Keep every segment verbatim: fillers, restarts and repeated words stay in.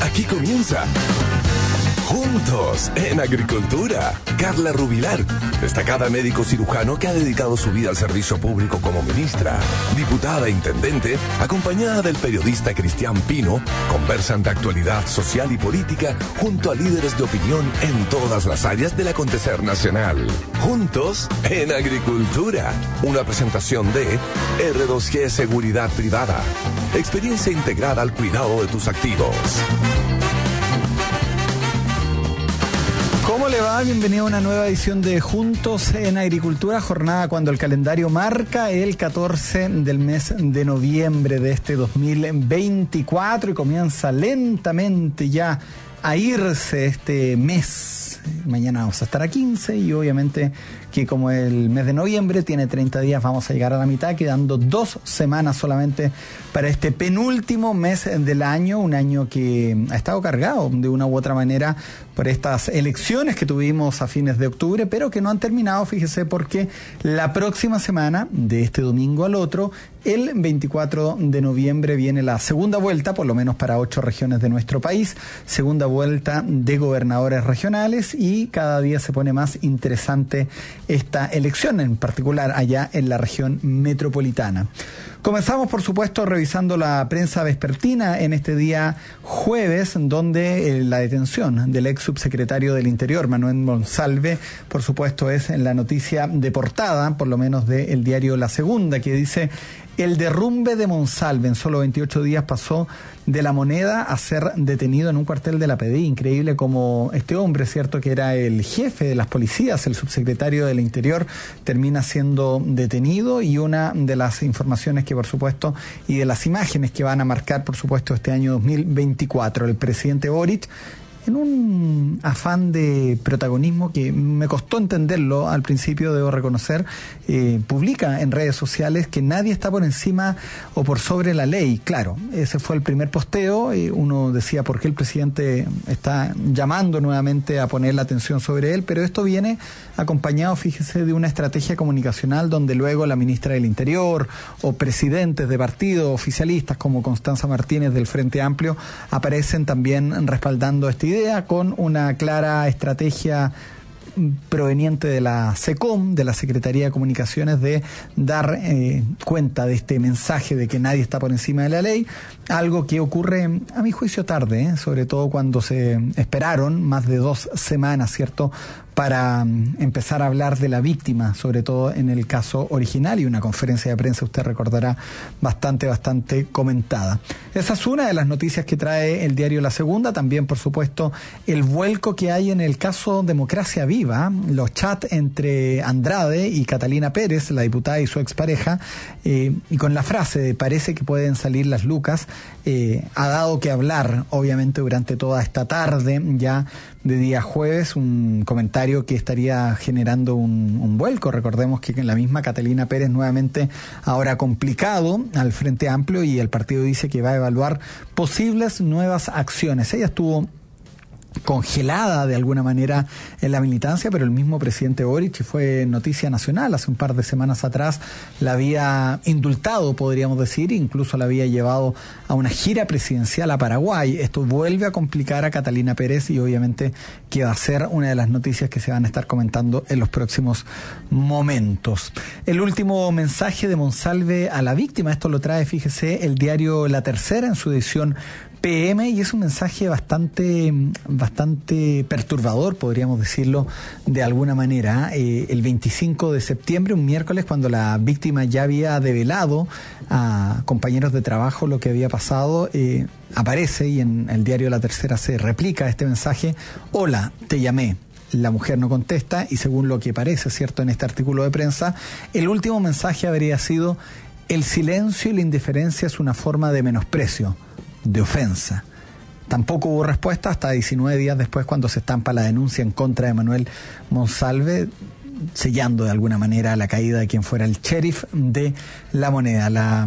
Aquí comienza Juntos en Agricultura. Carla Rubilar, destacada médico cirujano que ha dedicado su vida al servicio público como ministra, diputada e intendente, acompañada del periodista Cristian Pino, conversan de actualidad social y política junto a líderes de opinión en todas las áreas del acontecer nacional. Juntos en Agricultura. Una presentación de R dos G Seguridad Privada. Experiencia integrada al cuidado de tus activos. ¿Cómo le va? Bienvenido a una nueva edición de Juntos en Agricultura, jornada cuando el calendario marca el catorce del mes de noviembre de este dos mil veinticuatro y comienza lentamente ya a irse este mes. Mañana vamos a estar a quince y obviamente que como el mes de noviembre tiene treinta días, vamos a llegar a la mitad, quedando dos semanas solamente para este penúltimo mes del año, un año que ha estado cargado de una u otra manera por estas elecciones que tuvimos a fines de octubre, pero que no han terminado, fíjese, porque la próxima semana, de este domingo al otro, el veinticuatro de noviembre viene la segunda vuelta, por lo menos para ocho regiones de nuestro país, segunda vuelta de gobernadores regionales, y cada día se pone más interesante esta elección, en particular allá en la región metropolitana. Comenzamos, por supuesto, revisando la prensa vespertina en este día jueves, donde eh, la detención del ex subsecretario del Interior, Manuel Monsalve, por supuesto, es en la noticia de portada, por lo menos del diario La Segunda, que dice: el derrumbe de Monsalve en solo veintiocho días pasó de La Moneda a ser detenido en un cuartel de la P D I. Increíble como este hombre, cierto, que era el jefe de las policías, el subsecretario del Interior, termina siendo detenido. Y una de las informaciones que, por supuesto, y de las imágenes que van a marcar, por supuesto, este año dos mil veinticuatro, el presidente Boric, en un afán de protagonismo que me costó entenderlo al principio, debo reconocer, eh, publica en redes sociales que nadie está por encima o por sobre la ley. Claro, ese fue el primer posteo. Eh, uno decía por qué el presidente está llamando nuevamente a poner la atención sobre él, pero esto viene acompañado, fíjese, de una estrategia comunicacional donde luego la ministra del Interior o presidentes de partidos oficialistas como Constanza Martínez del Frente Amplio aparecen también respaldando esta idea, con una clara estrategia proveniente de la SECOM, de la Secretaría de Comunicaciones, de dar eh, cuenta de este mensaje de que nadie está por encima de la ley, algo que ocurre, a mi juicio, tarde, ¿eh? Sobre todo cuando se esperaron más de dos semanas, ¿cierto?, para um, empezar a hablar de la víctima, sobre todo en el caso original, y una conferencia de prensa, usted recordará, bastante, bastante comentada. Esa es una de las noticias que trae el diario La Segunda. También, por supuesto, el vuelco que hay en el caso Democracia Viva, los chats entre Andrade y Catalina Pérez, la diputada y su expareja, eh, y con la frase de parece que pueden salir las lucas, eh, ha dado que hablar, obviamente, durante toda esta tarde, ya de día jueves, un comentario que estaría generando un, un vuelco. Recordemos que la misma Catalina Pérez nuevamente ahora complicado al Frente Amplio, y el partido dice que va a evaluar posibles nuevas acciones. Ella estuvo congelada de alguna manera en la militancia, pero el mismo presidente Boric, fue noticia nacional hace un par de semanas atrás, la había indultado, podríamos decir, incluso la había llevado a una gira presidencial a Paraguay. Esto vuelve a complicar a Catalina Pérez y obviamente que va a ser una de las noticias que se van a estar comentando en los próximos momentos. El último mensaje de Monsalve a la víctima, esto lo trae, fíjese, el diario La Tercera en su edición P M, y es un mensaje bastante bastante perturbador, podríamos decirlo de alguna manera. Eh, el veinticinco de septiembre, un miércoles, cuando la víctima ya había develado a compañeros de trabajo lo que había pasado, eh, aparece, y en el diario La Tercera se replica este mensaje: hola, te llamé. La mujer no contesta, y según lo que parece, cierto, en este artículo de prensa, el último mensaje habría sido: el silencio y la indiferencia es una forma de menosprecio, de ofensa. Tampoco hubo respuesta hasta diecinueve días después, cuando se estampa la denuncia en contra de Manuel Monsalve, sellando de alguna manera la caída de quien fuera el sheriff de La Moneda. La,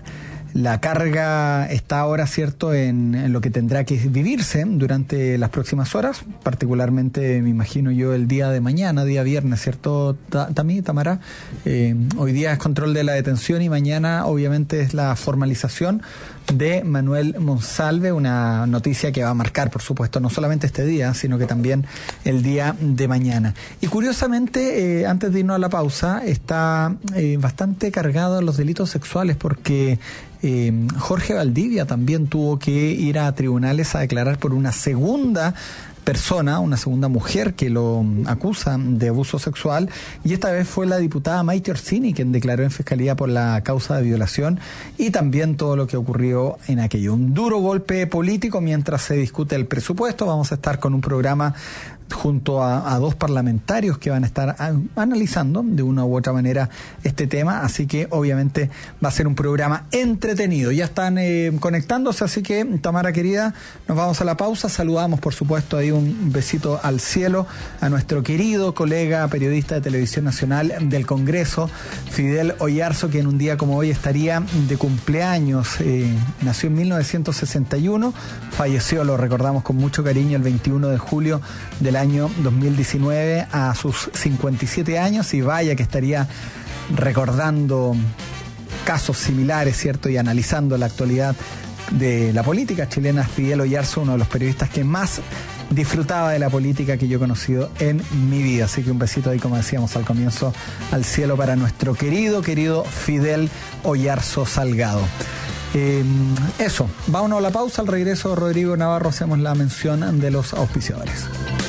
la carga está ahora, cierto, en, en lo que tendrá que vivirse durante las próximas horas, particularmente, me imagino yo, el día de mañana, día viernes, ¿cierto, Tamí, Tamara? Eh, hoy día es control de la detención y mañana, obviamente, es la formalización de Manuel Monsalve, una noticia que va a marcar, por supuesto, no solamente este día, sino que también el día de mañana. Y curiosamente, eh, antes de irnos a la pausa, está eh, bastante cargado en los delitos sexuales, porque eh, Jorge Valdivia también tuvo que ir a tribunales a declarar por una segunda persona, una segunda mujer que lo acusa de abuso sexual, y esta vez fue la diputada Maite Orsini quien declaró en fiscalía por la causa de violación, y también todo lo que ocurrió en aquello. Un duro golpe político mientras se discute el presupuesto. Vamos a estar con un programa junto a, a dos parlamentarios que van a estar a, analizando de una u otra manera este tema, así que obviamente va a ser un programa entretenido. Ya están eh, conectándose, así que Tamara querida, nos vamos a la pausa. Saludamos por supuesto ahí un besito al cielo a nuestro querido colega periodista de Televisión Nacional del Congreso, Fidel Oyarzo, que en un día como hoy estaría de cumpleaños. Eh, nació en mil novecientos sesenta y uno, falleció, lo recordamos con mucho cariño, el veintiuno de julio del año dos mil diecinueve a sus cincuenta y siete años, y vaya que estaría recordando casos similares, ¿cierto? Y analizando la actualidad de la política chilena. Fidel Oyarzo, uno de los periodistas que más disfrutaba de la política que yo he conocido en mi vida. Así que un besito ahí, como decíamos al comienzo, al cielo para nuestro querido, querido Fidel Oyarzo Salgado. Eh, eso, vámonos a la pausa. Al regreso, Rodrigo Navarro, hacemos la mención de los auspiciadores.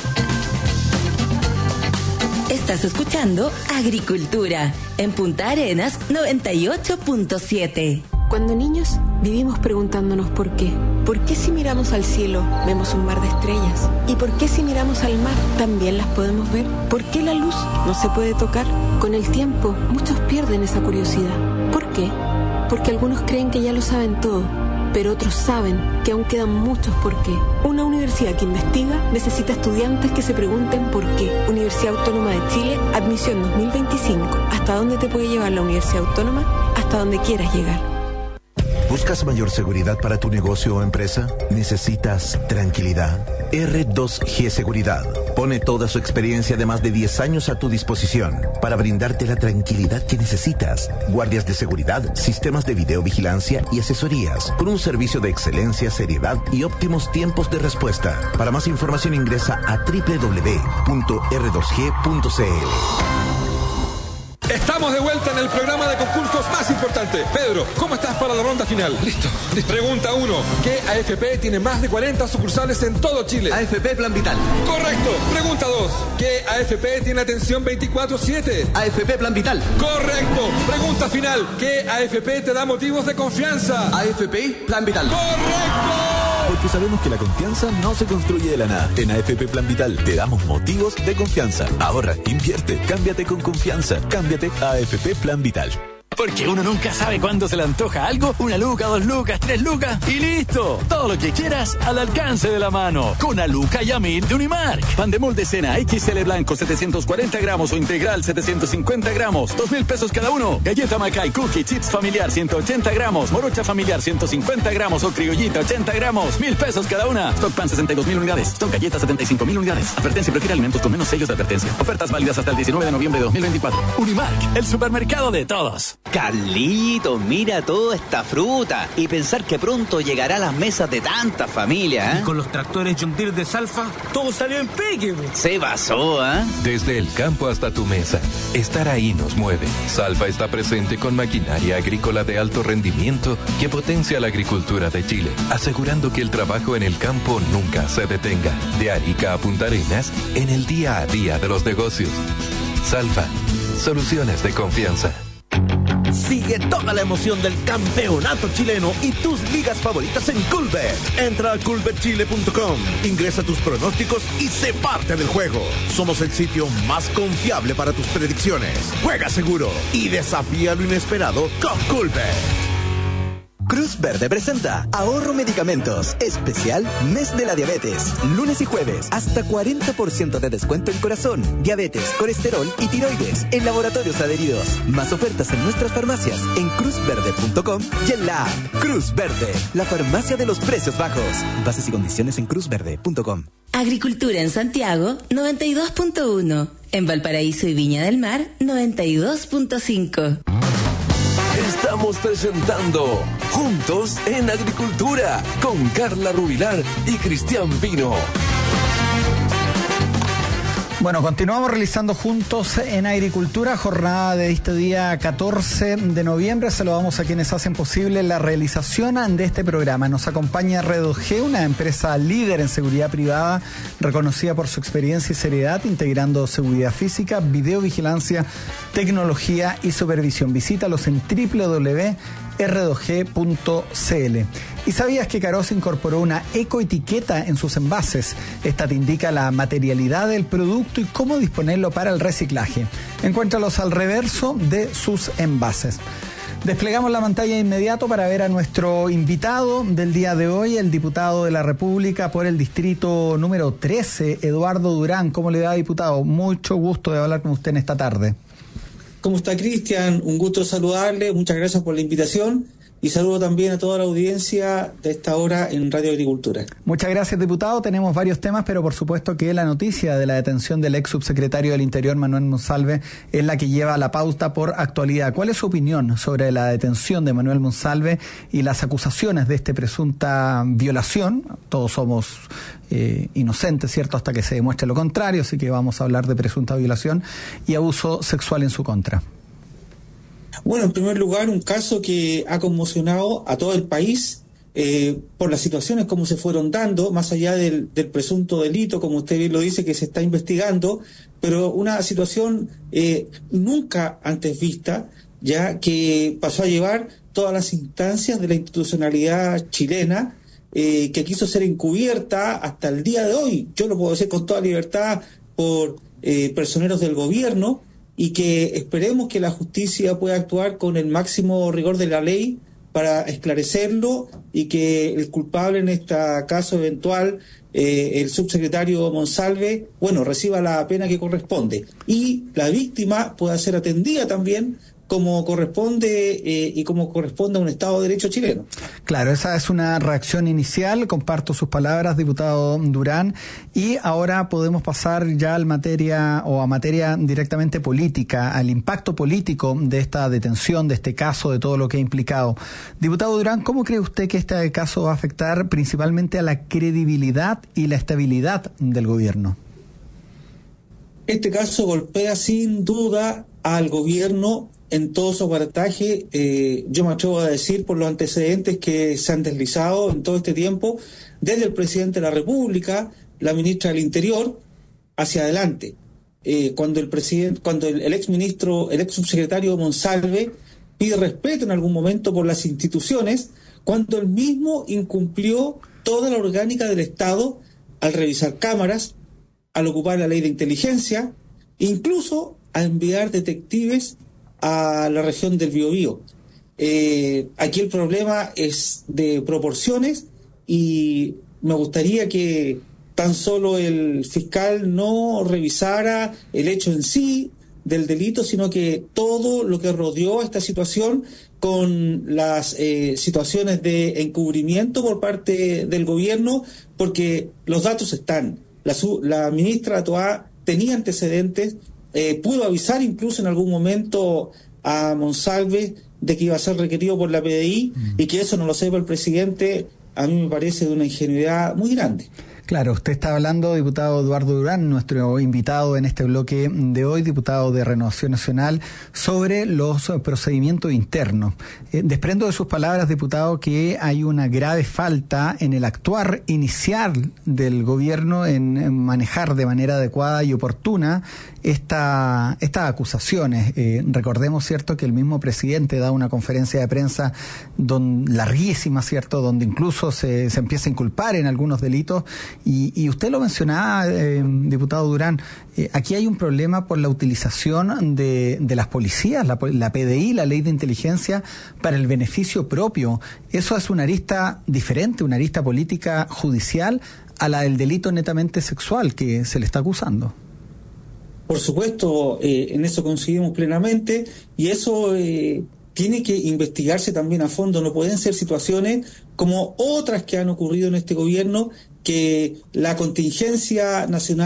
Estás escuchando Agricultura en Punta Arenas noventa y ocho punto siete. Cuando niños vivimos preguntándonos por qué. ¿Por qué si miramos al cielo vemos un mar de estrellas? ¿Y por qué si miramos al mar también las podemos ver? ¿Por qué la luz no se puede tocar? Con el tiempo muchos pierden esa curiosidad. ¿Por qué? Porque algunos creen que ya lo saben todo, pero otros saben que aún quedan muchos por qué. Una universidad que investiga necesita estudiantes que se pregunten por qué. Universidad Autónoma de Chile, admisión dos mil veinticinco. ¿Hasta dónde te puede llevar la Universidad Autónoma? Hasta donde quieras llegar. ¿Buscas mayor seguridad para tu negocio o empresa? ¿Necesitas tranquilidad? R dos G Seguridad pone toda su experiencia de más de diez años a tu disposición para brindarte la tranquilidad que necesitas. Guardias de seguridad, sistemas de videovigilancia y asesorías con un servicio de excelencia, seriedad y óptimos tiempos de respuesta. Para más información ingresa a doble u doble u doble u punto erre dos ge punto ce ele. Estamos de vuelta en el programa de concursos más importante. Pedro, ¿cómo estás para la ronda final? Listo, listo. Pregunta uno. ¿Qué A F P tiene más de cuarenta sucursales en todo Chile? A F P Plan Vital. Correcto. Pregunta dos. ¿Qué A F P tiene atención veinticuatro siete? A F P Plan Vital. Correcto. Pregunta final. ¿Qué A F P te da motivos de confianza? A F P Plan Vital. Correcto. Porque sabemos que la confianza no se construye de la nada. En A F P Plan Vital te damos motivos de confianza. Ahorra, invierte, cámbiate con confianza. Cámbiate a A F P Plan Vital. Porque uno nunca sabe cuándo se le antoja algo. Una luca, dos lucas, tres lucas y listo. Todo lo que quieras al alcance de la mano. Con Aluca y Amil de Unimark. Pan de molde cena X L blanco setecientos cuarenta gramos o integral setecientos cincuenta gramos. Dos mil pesos cada uno. Galleta Macay Cookie Chips familiar ciento ochenta gramos. Morocha familiar ciento cincuenta gramos o criollita ochenta gramos. Mil pesos cada una. Stock Pan sesenta y dos mil unidades. Stock Galleta setenta y cinco mil unidades. Advertencia: prefiere alimentos con menos sellos de advertencia. Ofertas válidas hasta el diecinueve de noviembre de dos mil veinticuatro. Unimark, el supermercado de todos. Carlito, mira toda esta fruta y pensar que pronto llegará a las mesas de tantas familias, ¿eh? Y con los tractores John Deere de Salfa, todo salió en pique. Se pasó, ¿eh? Desde el campo hasta tu mesa, estar ahí nos mueve. Salfa está presente con maquinaria agrícola de alto rendimiento que potencia la agricultura de Chile, asegurando que el trabajo en el campo nunca se detenga. De Arica a Punta Arenas, en el día a día de los negocios. Salfa, soluciones de confianza. Sigue toda la emoción del campeonato chileno y tus ligas favoritas en Coolbet. Entra a coolbet chile punto com, ingresa tus pronósticos y sé parte del juego. Somos el sitio más confiable para tus predicciones. Juega seguro y desafía lo inesperado con Coolbet. Cruz Verde presenta Ahorro Medicamentos, especial Mes de la Diabetes. Lunes y jueves, hasta cuarenta por ciento de descuento en corazón, diabetes, colesterol y tiroides en laboratorios adheridos. Más ofertas en nuestras farmacias en cruz verde punto com y en la app Cruz Verde, la farmacia de los precios bajos. Bases y condiciones en cruz verde punto com. Agricultura en Santiago, noventa y dos punto uno. En Valparaíso y Viña del Mar, noventa y dos punto cinco. Estamos Estamos presentando Juntos en Agricultura con Carla Rubilar y Cristian Pino. Bueno, continuamos realizando Juntos en Agricultura, jornada de este día catorce de noviembre. Saludamos a quienes hacen posible la realización de este programa. Nos acompaña R dos G, una empresa líder en seguridad privada, reconocida por su experiencia y seriedad, integrando seguridad física, videovigilancia, tecnología y supervisión. Visítalos en doble u doble u doble u punto r dos g punto c l. ¿Y sabías que Carosa incorporó una ecoetiqueta en sus envases? Esta te indica la materialidad del producto y cómo disponerlo para el reciclaje. Encuéntralos al reverso de sus envases. Desplegamos la pantalla de inmediato para ver a nuestro invitado del día de hoy, el diputado de la República por el distrito número trece, Eduardo Durán. ¿Cómo le va, diputado? Mucho gusto de hablar con usted en esta tarde. ¿Cómo está, Cristian? Un gusto saludarle, muchas gracias por la invitación y saludo también a toda la audiencia de esta hora en Radio Agricultura. Muchas gracias, diputado. Tenemos varios temas, pero por supuesto que la noticia de la detención del ex subsecretario del Interior, Manuel Monsalve, es la que lleva la pauta por actualidad. ¿Cuál es su opinión sobre la detención de Manuel Monsalve y las acusaciones de esta presunta violación? Todos somos eh, inocentes, ¿cierto?, hasta que se demuestre lo contrario, así que vamos a hablar de presunta violación y abuso sexual en su contra. Bueno, en primer lugar, un caso que ha conmocionado a todo el país eh, por las situaciones como se fueron dando, más allá del, del presunto delito, como usted bien lo dice, que se está investigando, pero una situación eh, nunca antes vista, ya que pasó a llevar todas las instancias de la institucionalidad chilena, eh, que quiso ser encubierta hasta el día de hoy, yo lo puedo decir con toda libertad, por eh, personeros del gobierno, y que esperemos que la justicia pueda actuar con el máximo rigor de la ley para esclarecerlo y que el culpable en este caso eventual, eh, el subsecretario Monsalve, bueno, reciba la pena que corresponde y la víctima pueda ser atendida también como corresponde eh, y como corresponde a un Estado de Derecho chileno. Claro, esa es una reacción inicial, comparto sus palabras, diputado Durán, y ahora podemos pasar ya al materia o a materia directamente política, al impacto político de esta detención, de este caso, de todo lo que ha implicado. Diputado Durán, ¿cómo cree usted que este caso va a afectar principalmente a la credibilidad y la estabilidad del gobierno? Este caso golpea sin duda al gobierno en todo su aparataje, eh, yo me atrevo a decir por los antecedentes que se han deslizado en todo este tiempo, desde el presidente de la República, la ministra del Interior, hacia adelante. Eh, cuando el presidente, cuando el, el ex ministro, el ex subsecretario Monsalve pide respeto en algún momento por las instituciones, cuando él mismo incumplió toda la orgánica del Estado al revisar cámaras, al ocupar la ley de inteligencia, incluso a enviar detectives a la región del Biobío. Eh, aquí el problema es de proporciones y me gustaría que tan solo el fiscal no revisara el hecho en sí del delito, sino que todo lo que rodeó esta situación con las eh, situaciones de encubrimiento por parte del gobierno, porque los datos están. La, la ministra Toá tenía antecedentes, Eh, pudo avisar incluso en algún momento a Monsalve de que iba a ser requerido por la P D I mm. y que eso no lo sepa el presidente, a mí me parece de una ingenuidad muy grande. Claro, usted está hablando, diputado Eduardo Durán, nuestro invitado en este bloque de hoy, diputado de Renovación Nacional, sobre los procedimientos internos. Eh, desprendo de sus palabras, diputado, que hay una grave falta en el actuar inicial del gobierno en, en manejar de manera adecuada y oportuna esta, estas acusaciones. Eh, recordemos, cierto, que el mismo presidente da una conferencia de prensa don, larguísima, cierto, donde incluso se, se empieza a inculpar en algunos delitos. Y, y usted lo mencionaba, eh, diputado Durán, eh, aquí hay un problema por la utilización de, de las policías, la, la P D I, la ley de inteligencia, para el beneficio propio. Eso es una arista diferente, una arista política judicial a la del delito netamente sexual que se le está acusando. Por supuesto, eh, en eso coincidimos plenamente y eso eh, tiene que investigarse también a fondo. No pueden ser situaciones como otras que han ocurrido en este gobierno, que la contingencia nacional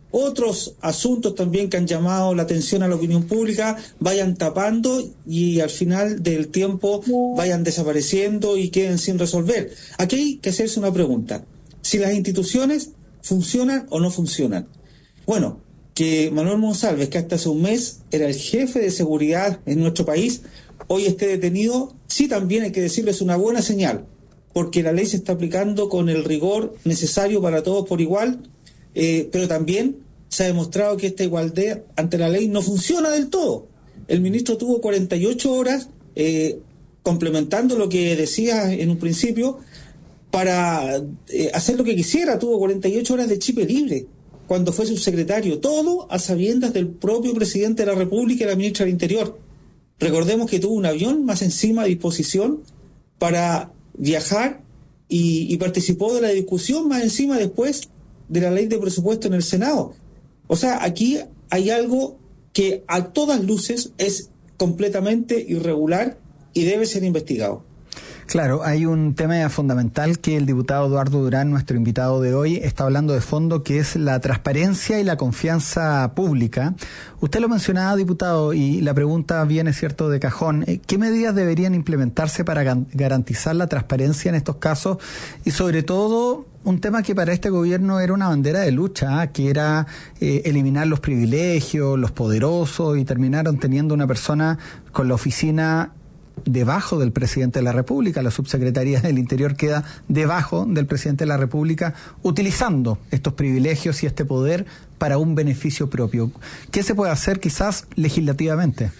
otros asuntos también que han llamado la atención a la opinión pública vayan tapando y al final del tiempo vayan desapareciendo y queden sin resolver. Aquí hay que hacerse una pregunta: si las instituciones funcionan o no funcionan. Bueno, que Manuel Monsalve, que hasta hace un mes era el jefe de seguridad en nuestro país, hoy esté detenido, sí, también hay que decirlo, es una buena señal, porque la ley se está aplicando con el rigor necesario para todos por igual. Eh, pero también se ha demostrado que esta igualdad ante la ley no funciona del todo. El ministro tuvo cuarenta y ocho horas, eh, complementando lo que decía en un principio, para eh, hacer lo que quisiera. Tuvo cuarenta y ocho horas de chipe libre cuando fue subsecretario, todo a sabiendas del propio presidente de la República y la ministra del Interior. Recordemos que tuvo un avión más encima a disposición para viajar y, y participó de la discusión más encima después de la ley de presupuesto en el Senado. O sea, aquí hay algo que a todas luces es completamente irregular y debe ser investigado. Claro, hay un tema fundamental que el diputado Eduardo Durán, nuestro invitado de hoy, está hablando de fondo, que es la transparencia y la confianza pública. Usted lo mencionaba, diputado, y la pregunta viene, cierto, de cajón. ¿Qué medidas deberían implementarse para garantizar la transparencia en estos casos? Y sobre todo, un tema que para este gobierno era una bandera de lucha, ¿eh? que era eh, eliminar los privilegios, los poderosos, y terminaron teniendo una persona con la oficina debajo del presidente de la República. La subsecretaría del Interior queda debajo del presidente de la República, utilizando estos privilegios y este poder para un beneficio propio. ¿Qué se puede hacer quizás legislativamente?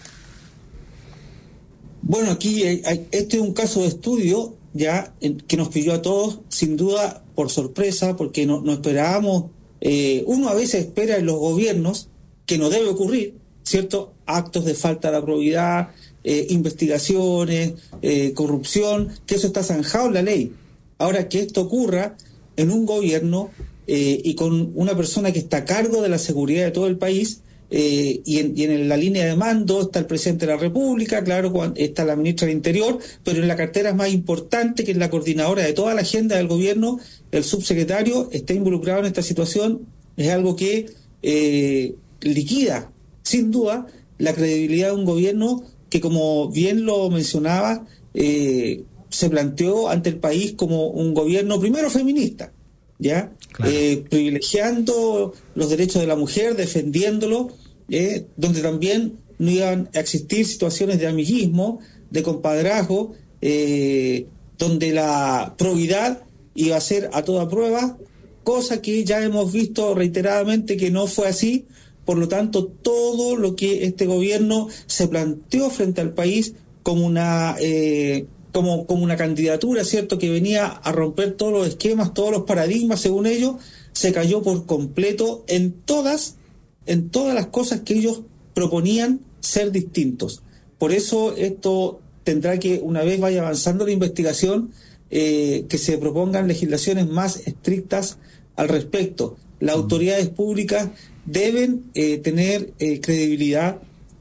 Bueno, aquí hay, hay, este es un caso de estudio ya en, que nos pilló a todos, sin duda, por sorpresa, porque no, no esperábamos. Eh, uno a veces espera en los gobiernos, que no debe ocurrir, ¿cierto?, actos de falta de probidad, Eh, investigaciones, eh, corrupción, que eso está zanjado en la ley. Ahora, que esto ocurra en un gobierno eh, y con una persona que está a cargo de la seguridad de todo el país, eh, y, en, y en la línea de mando está el presidente de la República, claro, está la ministra del Interior, pero en la cartera más importante, que es la coordinadora de toda la agenda del gobierno, el subsecretario está involucrado en esta situación. Es algo que eh, liquida, sin duda, la credibilidad de un gobierno que, como bien lo mencionaba, eh, se planteó ante el país como un gobierno primero feminista, ¿ya? Claro. Eh, privilegiando los derechos de la mujer, defendiéndolo, eh, donde también no iban a existir situaciones de amiguismo, de compadrazgo, eh, donde la probidad iba a ser a toda prueba, cosa que ya hemos visto reiteradamente que no fue así. Por lo tanto, todo lo que este gobierno se planteó frente al país como una eh, como, como una candidatura, ¿cierto?, que venía a romper todos los esquemas, todos los paradigmas, según ellos, se cayó por completo en todas, en todas las cosas que ellos proponían ser distintos. Por eso esto tendrá que, una vez vaya avanzando la investigación, eh, que se propongan legislaciones más estrictas al respecto. Las autoridades públicas deben eh, tener eh, credibilidad,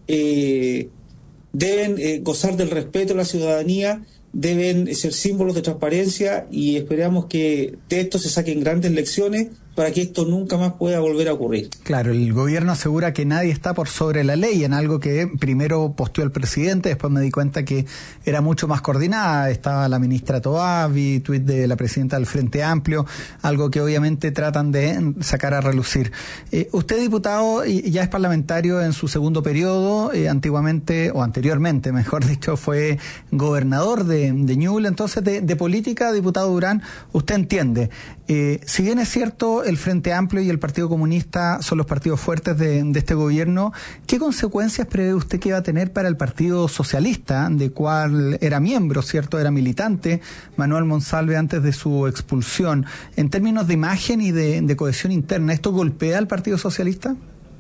eh, deben eh, gozar del respeto de la ciudadanía, deben eh, ser símbolos de transparencia, y esperamos que de esto se saquen grandes lecciones para que esto nunca más pueda volver a ocurrir. Claro, el gobierno asegura que nadie está por sobre la ley, en algo que primero posteó el presidente, después me di cuenta que era mucho más coordinada. Estaba la ministra Toá, vi tuit de la presidenta del Frente Amplio, algo que obviamente tratan de sacar a relucir. Eh, usted, diputado, ya es parlamentario en su segundo periodo, eh, antiguamente, o anteriormente, mejor dicho, fue gobernador de, de Ñuble. Entonces, de, de política, diputado Durán, usted entiende. Eh, si bien es cierto, el Frente Amplio y el Partido Comunista son los partidos fuertes de, de este gobierno, ¿qué consecuencias prevé usted que va a tener para el Partido Socialista, de cual era miembro, cierto, era militante Manuel Monsalve antes de su expulsión, en términos de imagen y de, de cohesión interna? ¿Esto golpea al Partido Socialista?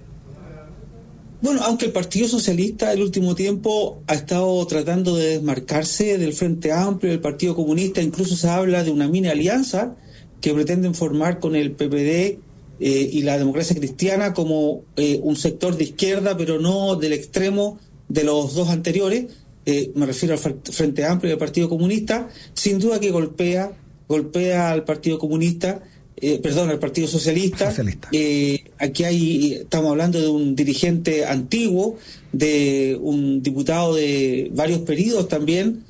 Bueno, aunque el Partido Socialista el último tiempo ha estado tratando de desmarcarse del Frente Amplio y del Partido Comunista, incluso se habla de una mini alianza que pretenden formar con el P P D eh, y la Democracia Cristiana como eh, un sector de izquierda, pero no del extremo de los dos anteriores. Eh, me refiero al Frente Amplio y al Partido Comunista. Sin duda que golpea, golpea al Partido Comunista, eh, perdón, al Partido Socialista. Socialista. Eh, aquí hay, estamos hablando de un dirigente antiguo, de un diputado de varios periodos también,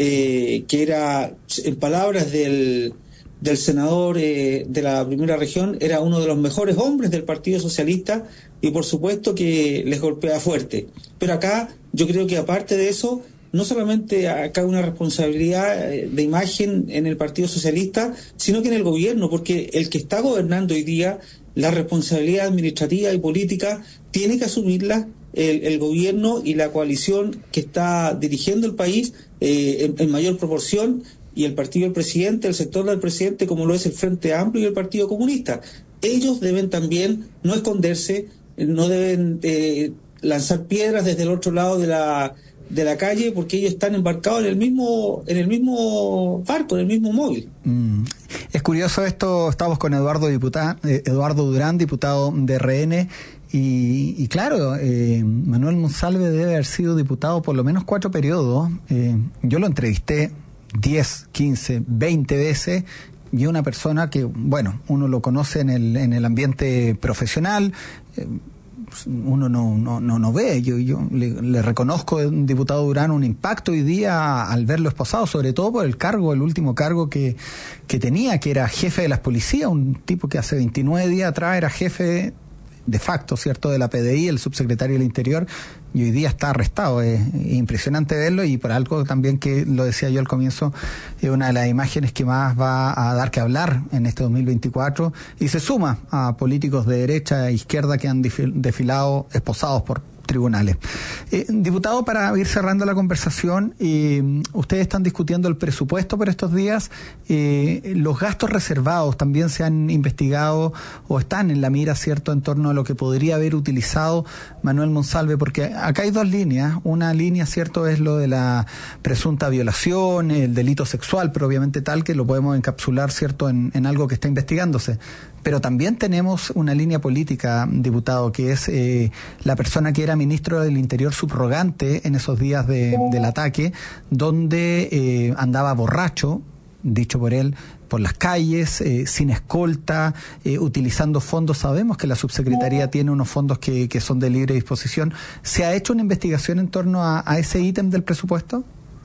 eh, que era, en palabras del, del senador eh, de la primera región, era uno de los mejores hombres del Partido Socialista, y por supuesto que les golpea fuerte. Pero acá yo creo que aparte de eso, no solamente acá hay una responsabilidad de imagen en el Partido Socialista, sino que en el gobierno, porque el que está gobernando hoy día, la responsabilidad administrativa y política tiene que asumirla el, el gobierno y la coalición que está dirigiendo el país eh, en, en mayor proporción, y el partido del presidente, el sector del presidente, como lo es el Frente Amplio y el Partido Comunista. Ellos deben también no esconderse, no deben eh, lanzar piedras desde el otro lado de la de la calle, porque ellos están embarcados en el mismo en el mismo barco, en el mismo móvil. Mm. Es curioso esto. Estamos con Eduardo Diputado, eh, Eduardo Durán, diputado de R N, y, y claro, eh, Manuel Monsalve debe haber sido diputado por lo menos cuatro periodos. Eh, yo lo entrevisté diez, quince, veinte veces, y es una persona que, bueno, uno lo conoce en el en el ambiente profesional, eh, uno no no no, no ve, yo yo le, le reconozco a un diputado Durán un impacto hoy día al verlo esposado, sobre todo por el cargo, el último cargo que, que tenía, que era jefe de las policías, un tipo que hace veintinueve días atrás era jefe de facto, ¿cierto?, de la P D I, el subsecretario del Interior, y hoy día está arrestado. Es impresionante verlo, y por algo también que lo decía yo al comienzo, es una de las imágenes que más va a dar que hablar en este dos mil veinticuatro, y se suma a políticos de derecha e izquierda que han desfilado esposados por tribunales. Eh, diputado, para ir cerrando la conversación, eh, ustedes están discutiendo el presupuesto por estos días. Eh, los gastos reservados también se han investigado o están en la mira, ¿cierto?, en torno a lo que podría haber utilizado Manuel Monsalve, porque acá hay dos líneas. Una línea, ¿cierto?, es lo de la presunta violación, el delito sexual propiamente tal, que lo podemos encapsular, ¿cierto?, en, en algo que está investigándose. Pero también tenemos una línea política, diputado, que es eh, la persona que era ministro del Interior subrogante en esos días de, del ataque, donde eh, andaba borracho, dicho por él, por las calles, eh, sin escolta, eh, utilizando fondos. Sabemos que la subsecretaría tiene unos fondos que, que son de libre disposición. ¿Se ha hecho una investigación en torno a, a ese ítem del presupuesto?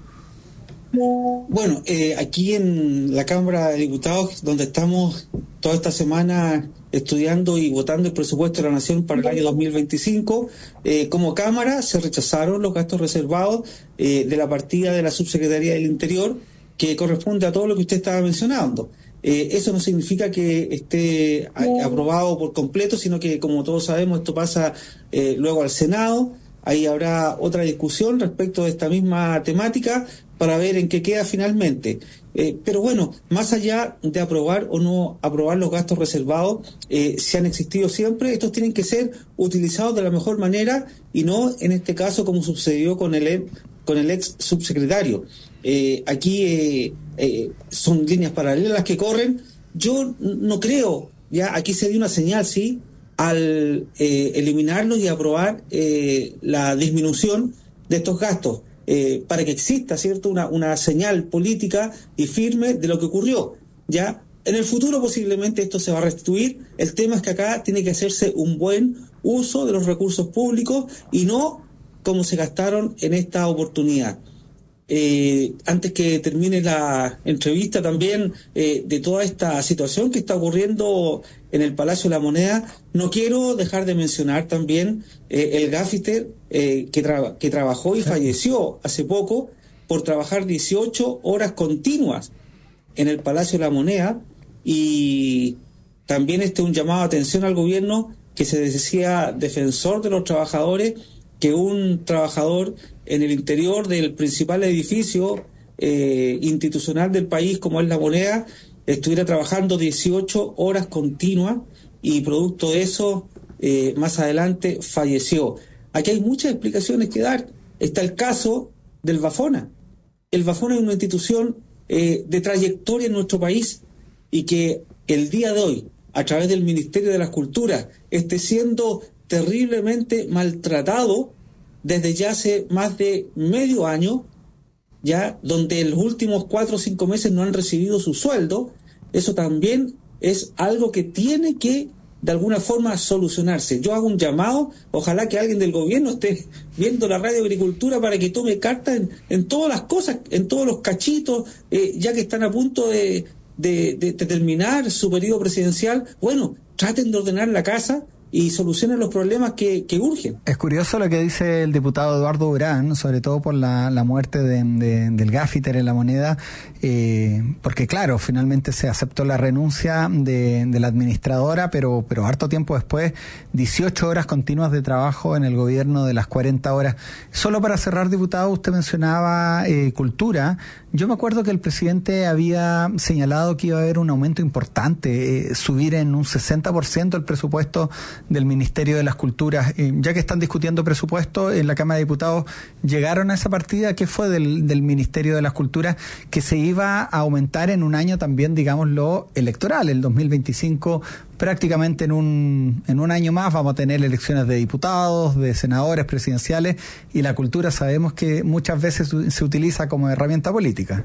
Bueno, eh, aquí en la Cámara de Diputados, donde estamos toda esta semana estudiando y votando el presupuesto de la Nación para el año dos mil veinticinco, eh, como Cámara se rechazaron los gastos reservados eh, de la partida de la Subsecretaría del Interior, que corresponde a todo lo que usted estaba mencionando. Eh, eso no significa que esté a, aprobado por completo, sino que, como todos sabemos, esto pasa eh, luego al Senado. Ahí habrá otra discusión respecto de esta misma temática para ver en qué queda finalmente. Eh, pero bueno, más allá de aprobar o no aprobar los gastos reservados, eh, si han existido siempre, estos tienen que ser utilizados de la mejor manera, y no en este caso como sucedió con el, con el ex subsecretario. Eh, aquí eh, eh, son líneas paralelas las que corren. Yo no creo, ya aquí se dio una señal, sí, al eh, eliminarlos y aprobar eh, la disminución de estos gastos, eh, para que exista, ¿cierto?, una, una señal política y firme de lo que ocurrió. Ya en el futuro posiblemente esto se va a restituir. El tema es que acá tiene que hacerse un buen uso de los recursos públicos y no como se gastaron en esta oportunidad. Eh, antes que termine la entrevista también eh, de toda esta situación que está ocurriendo en el Palacio de la Moneda, no quiero dejar de mencionar también eh, el gafiter eh, que, tra- que trabajó y falleció hace poco por trabajar dieciocho horas continuas en el Palacio de la Moneda, y también este un llamado de atención al gobierno, que se decía defensor de los trabajadores, que un trabajador en el interior del principal edificio eh, institucional del país, como es La Moneda, estuviera trabajando dieciocho horas continuas, y producto de eso, eh, más adelante falleció. Aquí hay muchas explicaciones que dar. Está el caso del Bafona. El Bafona es una institución eh, de trayectoria en nuestro país, y que el día de hoy, a través del Ministerio de las Culturas, esté siendo terriblemente maltratado desde ya hace más de medio año, ya donde en los últimos cuatro o cinco meses no han recibido su sueldo. Eso también es algo que tiene que de alguna forma solucionarse. Yo hago un llamado, ojalá que alguien del gobierno esté viendo la Radio Agricultura para que tome carta en, en todas las cosas, en todos los cachitos, eh, ya que están a punto de, de, de, de terminar su periodo presidencial. Bueno, traten de ordenar la casa y solucionen los problemas que, que urgen. Es curioso lo que dice el diputado Eduardo Durán, sobre todo por la, la muerte de, de, del gafiter en La Moneda, eh, porque claro, finalmente se aceptó la renuncia de, de la administradora, pero, pero harto tiempo después, dieciocho horas continuas de trabajo en el gobierno de las cuarenta horas. Solo para cerrar, diputado, usted mencionaba eh, cultura. Yo me acuerdo que el presidente había señalado que iba a haber un aumento importante, eh, subir en un sesenta por ciento el presupuesto del Ministerio de las Culturas. Eh, ya que están discutiendo presupuesto en la Cámara de Diputados, ¿llegaron a esa partida? ¿Qué fue del, del Ministerio de las Culturas? Que se iba a aumentar en un año también, digámoslo, electoral. El dos mil veinticinco, prácticamente en un, en un año más, vamos a tener elecciones de diputados, de senadores, presidenciales, y la cultura sabemos que muchas veces se utiliza como herramienta política.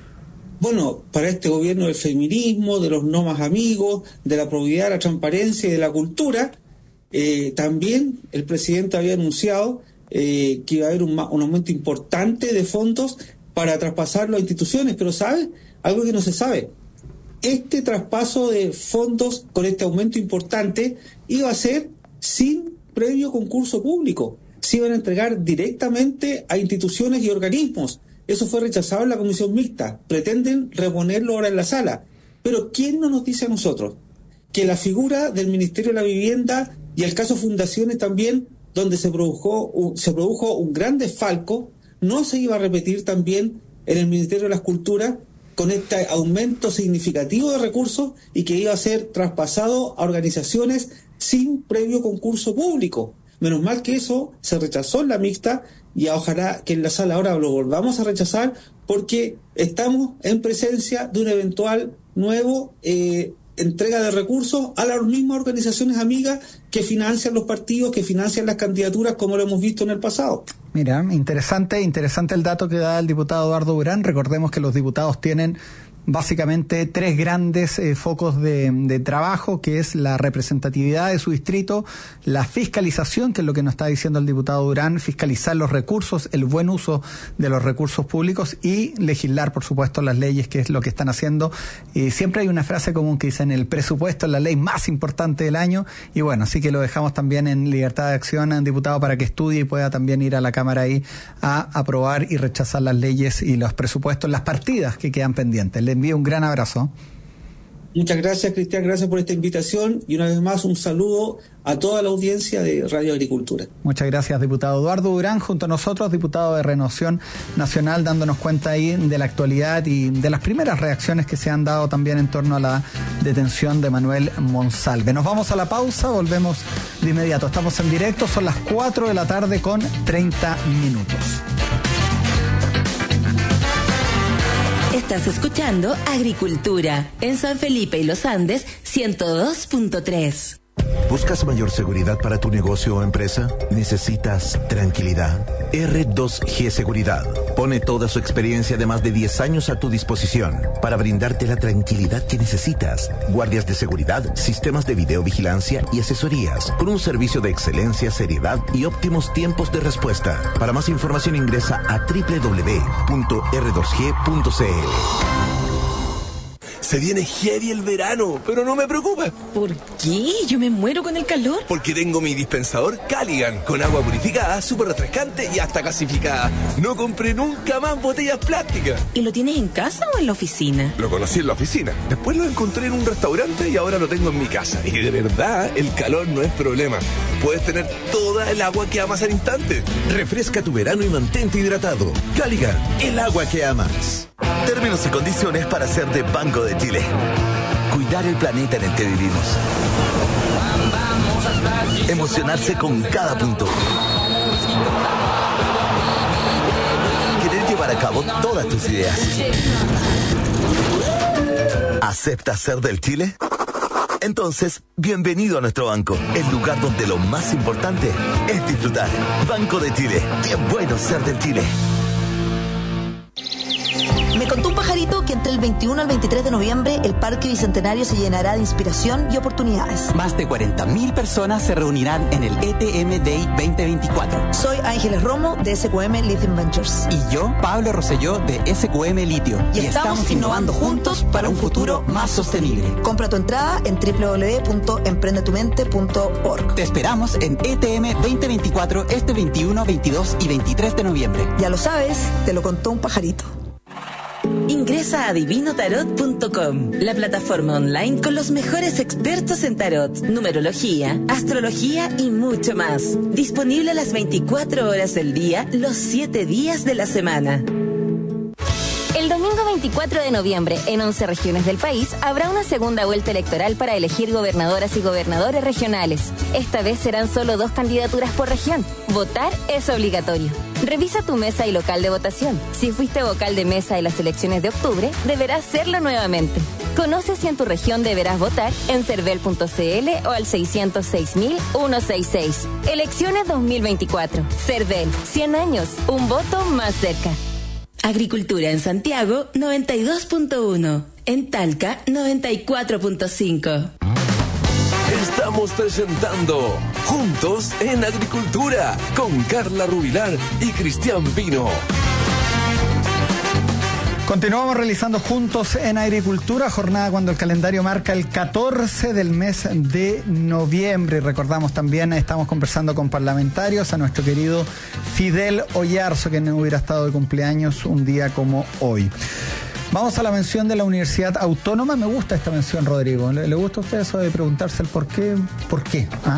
Bueno, para este gobierno del feminismo, de los no más amigos, de la probidad, la transparencia y de la cultura, eh, también el presidente había anunciado eh, que iba a haber un, un aumento importante de fondos para traspasarlo a instituciones, pero ¿sabe? Algo que no se sabe. Este traspaso de fondos con este aumento importante iba a ser sin previo concurso público. Se iban a entregar directamente a instituciones y organismos. Eso fue rechazado en la comisión mixta. Pretenden reponerlo ahora en la sala. Pero ¿quién no nos dice a nosotros que la figura del Ministerio de la Vivienda y el caso Fundaciones también, donde se produjo, se produjo un gran desfalco, no se iba a repetir también en el Ministerio de las Culturas con este aumento significativo de recursos y que iba a ser traspasado a organizaciones sin previo concurso público? Menos mal que eso se rechazó en la mixta y ojalá que en la sala ahora lo volvamos a rechazar, porque estamos en presencia de un eventual nuevo eh, entrega de recursos a las mismas organizaciones amigas que financian los partidos, que financian las candidaturas, como lo hemos visto en el pasado. Mira, interesante, interesante el dato que da el diputado Eduardo Durán. Recordemos que los diputados tienen básicamente tres grandes eh, focos de, de trabajo, que es la representatividad de su distrito, la fiscalización, que es lo que nos está diciendo el diputado Durán, fiscalizar los recursos, el buen uso de los recursos públicos, y legislar, por supuesto, las leyes, que es lo que están haciendo. Eh, siempre hay una frase común que dicen: el presupuesto es la ley más importante del año, y bueno, así que lo dejamos también en libertad de acción, diputado, para que estudie y pueda también ir a la Cámara ahí a aprobar y rechazar las leyes y los presupuestos, las partidas que quedan pendientes. Le envío un gran abrazo. Muchas gracias, Cristian, gracias por esta invitación y una vez más un saludo a toda la audiencia de Radio Agricultura. Muchas gracias, diputado Eduardo Durán, junto a nosotros, diputado de Renovación Nacional, dándonos cuenta ahí de la actualidad y de las primeras reacciones que se han dado también en torno a la detención de Manuel Monsalve. Nos vamos a la pausa, volvemos de inmediato. Estamos en directo, son las cuatro de la tarde con treinta minutos. Estás escuchando Agricultura en San Felipe y Los Andes ciento dos punto tres. ¿Buscas mayor seguridad para tu negocio o empresa? ¿Necesitas tranquilidad? R dos G Seguridad pone toda su experiencia de más de diez años a tu disposición para brindarte la tranquilidad que necesitas. Guardias de seguridad, sistemas de videovigilancia y asesorías con un servicio de excelencia, seriedad y óptimos tiempos de respuesta. Para más información ingresa a doble u doble u doble u punto r dos g punto c l. Se viene heavy el verano, pero no me preocupa. ¿Por qué? Yo me muero con el calor. Porque tengo mi dispensador Caligan, con agua purificada, súper refrescante y hasta gasificada. No compré nunca más botellas plásticas. ¿Y lo tienes en casa o en la oficina? Lo conocí en la oficina. Después lo encontré en un restaurante y ahora lo tengo en mi casa. Y de verdad, el calor no es problema. Puedes tener toda el agua que amas al instante. Refresca tu verano y mantente hidratado. Caligan, el agua que amas. Términos y condiciones para ser de Banco de Chile. Cuidar el planeta en el que vivimos. Emocionarse con cada punto. Querer llevar a cabo todas tus ideas. ¿Aceptas ser del Chile? Entonces, bienvenido a nuestro banco, el lugar donde lo más importante es disfrutar. Banco de Chile. Qué bueno ser del Chile. Me contó un pajarito que entre el veintiuno al veintitrés de noviembre, el Parque Bicentenario se llenará de inspiración y oportunidades. Más de cuarenta mil personas se reunirán en el E T M Day veinte veinticuatro. Soy Ángeles Romo de S Q M Lithium Ventures. Y yo, Pablo Rosselló de S Q M Litio. Y, y estamos, estamos innovando juntos para un futuro más sostenible. Compra tu entrada en doble u doble u doble u punto emprende tu mente punto org. Te esperamos en E T M veinte veinticuatro este veintiuno, veintidós y veintitrés de noviembre. Ya lo sabes, te lo contó un pajarito. Ingresa a divino tarot punto com, la plataforma online con los mejores expertos en tarot, numerología, astrología y mucho más. Disponible las veinticuatro horas del día, los siete días de la semana. El domingo veinticuatro de noviembre, en once regiones del país, habrá una segunda vuelta electoral para elegir gobernadoras y gobernadores regionales. Esta vez serán solo dos candidaturas por región. Votar es obligatorio. Revisa tu mesa y local de votación. Si fuiste vocal de mesa en las elecciones de octubre, deberás serlo nuevamente. Conoce si en tu región deberás votar en cervel punto c l o al seiscientos seis mil ciento sesenta y seis. Elecciones dos mil veinticuatro. Cervel, cien años, un voto más cerca. Agricultura en Santiago, noventa y dos punto uno. En Talca, noventa y cuatro punto cinco. Estamos presentando Juntos en Agricultura con Carla Rubilar y Cristian Pino. Continuamos realizando Juntos en Agricultura, jornada cuando el calendario marca el catorce del mes de noviembre. Recordamos también, estamos conversando con parlamentarios, a nuestro querido Fidel Oyarzo, que no hubiera estado de cumpleaños un día como hoy. Vamos a la mención de la Universidad Autónoma. Me gusta esta mención, Rodrigo. ¿Le, le gusta a usted eso de preguntarse el por qué? ¿Por qué? ¿Ah?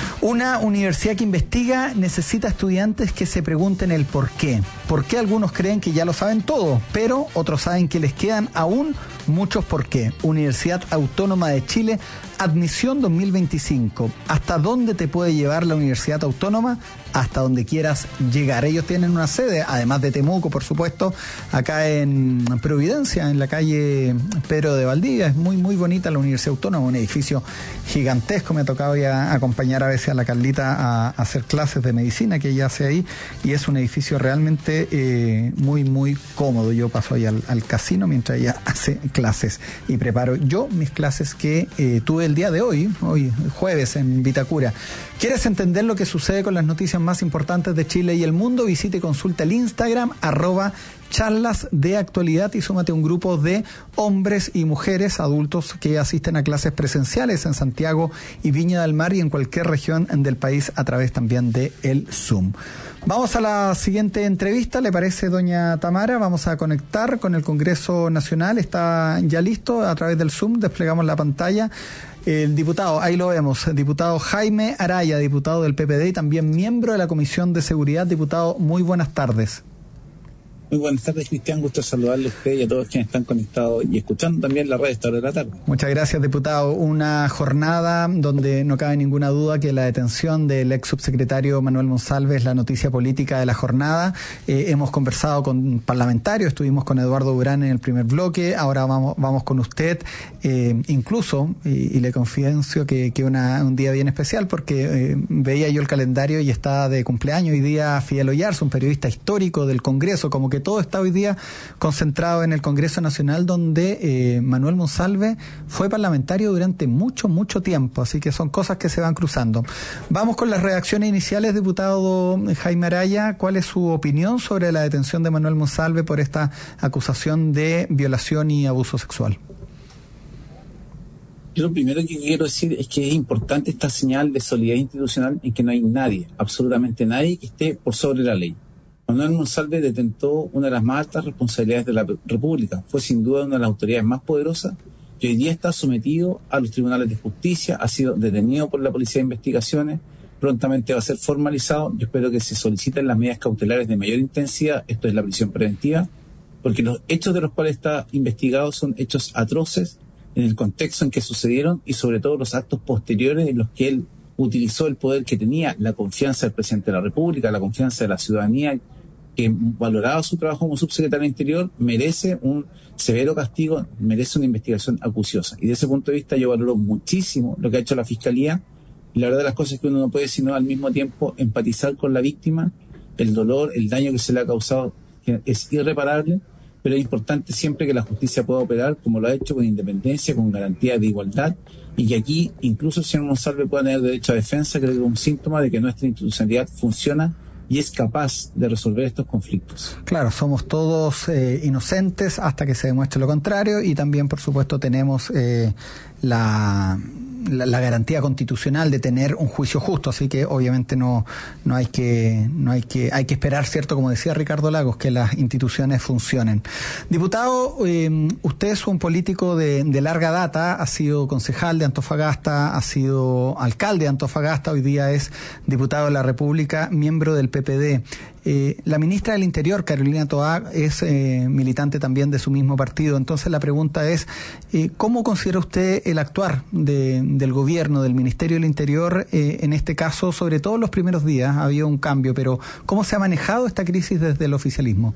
Una universidad que investiga necesita estudiantes que se pregunten el por qué. ¿Por qué algunos creen que ya lo saben todo, pero otros saben que les quedan aún muchos por qué? Universidad Autónoma de Chile, admisión dos mil veinticinco. ¿Hasta dónde te puede llevar la Universidad Autónoma? Hasta donde quieras llegar. Ellos tienen una sede, además de Temuco, por supuesto, acá en Providencia, en la calle Pedro de Valdivia. Es muy, muy bonita la Universidad Autónoma, un edificio gigantesco. Me ha tocado ya acompañar a veces a la Carlita a, a hacer clases de medicina que ella hace ahí, y es un edificio realmente eh, muy, muy cómodo. Yo paso ahí al, al casino mientras ella hace clases y preparo yo mis clases que eh, tuve el día de hoy, hoy jueves en Vitacura. ¿Quieres entender lo que sucede con las noticias más importantes de Chile y el mundo? Visite y consulta el Instagram, arroba charlas de actualidad, y súmate a un grupo de hombres y mujeres adultos que asisten a clases presenciales en Santiago y Viña del Mar y en cualquier región del país a través también de el Zoom. Vamos a la siguiente entrevista, ¿le parece, doña Tamara? Vamos a conectar con el Congreso Nacional, está ya listo a través del Zoom, desplegamos la pantalla. El diputado, ahí lo vemos, el diputado Jaime Araya, diputado del P P D y también miembro de la Comisión de Seguridad. Diputado, muy buenas tardes. Muy buenas tardes, Cristian. Gusto saludarle a usted y a todos quienes están conectados y escuchando también la red esta hora de la tarde. Muchas gracias, diputado. Una jornada donde no cabe ninguna duda que la detención del ex subsecretario Manuel Monsalve es la noticia política de la jornada. Eh, hemos conversado con parlamentarios, estuvimos con Eduardo Durán en el primer bloque, ahora vamos vamos con usted. Eh, incluso, y, y le confidencio que, que una, un día bien especial, porque eh, veía yo el calendario y está de cumpleaños hoy día Fidel Oyarzo, un periodista histórico del Congreso, como que todo está hoy día concentrado en el Congreso Nacional, donde eh, Manuel Monsalve fue parlamentario durante mucho, mucho tiempo, así que son cosas que se van cruzando. Vamos con las reacciones iniciales, diputado Jaime Araya. ¿Cuál es su opinión sobre la detención de Manuel Monsalve por esta acusación de violación y abuso sexual? Yo lo primero que quiero decir es que es importante esta señal de solidaridad institucional en que no hay nadie, absolutamente nadie, que esté por sobre la ley. Manuel Monsalve detentó una de las más altas responsabilidades de la República. Fue sin duda una de las autoridades más poderosas y hoy día está sometido a los tribunales de justicia, ha sido detenido por la Policía de Investigaciones, prontamente va a ser formalizado. Yo espero que se soliciten las medidas cautelares de mayor intensidad, esto es la prisión preventiva, porque los hechos de los cuales está investigado son hechos atroces en el contexto en que sucedieron y sobre todo los actos posteriores en los que él utilizó el poder que tenía, la confianza del presidente de la República, la confianza de la ciudadanía que valoraba su trabajo como subsecretario del Interior, merece un severo castigo, merece una investigación acuciosa. Y desde ese punto de vista yo valoro muchísimo lo que ha hecho la Fiscalía, y la verdad de las cosas es que uno no puede sino al mismo tiempo empatizar con la víctima. El dolor, el daño que se le ha causado es irreparable, pero es importante siempre que la justicia pueda operar como lo ha hecho, con independencia, con garantía de igualdad, y que aquí incluso el señor Monsalve pueda tener derecho a defensa. Creo que es un síntoma de que nuestra institucionalidad funciona y es capaz de resolver estos conflictos. Claro, somos todos eh, inocentes hasta que se demuestre lo contrario, y también, por supuesto, tenemos eh, la, la, la garantía constitucional de tener un juicio justo, así que obviamente no no hay que no hay que hay que esperar, cierto, como decía Ricardo Lagos, que las instituciones funcionen. Diputado, eh, usted es un político de, de larga data, ha sido concejal de Antofagasta, ha sido alcalde de Antofagasta, hoy día es diputado de la República, miembro del P P D. Eh, la ministra del Interior, Carolina Toá, es eh, militante también de su mismo partido. Entonces la pregunta es, eh, ¿cómo considera usted el actuar de, del gobierno, del Ministerio del Interior, eh, en este caso, sobre todo en los primeros días? Ha habido un cambio, pero ¿cómo se ha manejado esta crisis desde el oficialismo?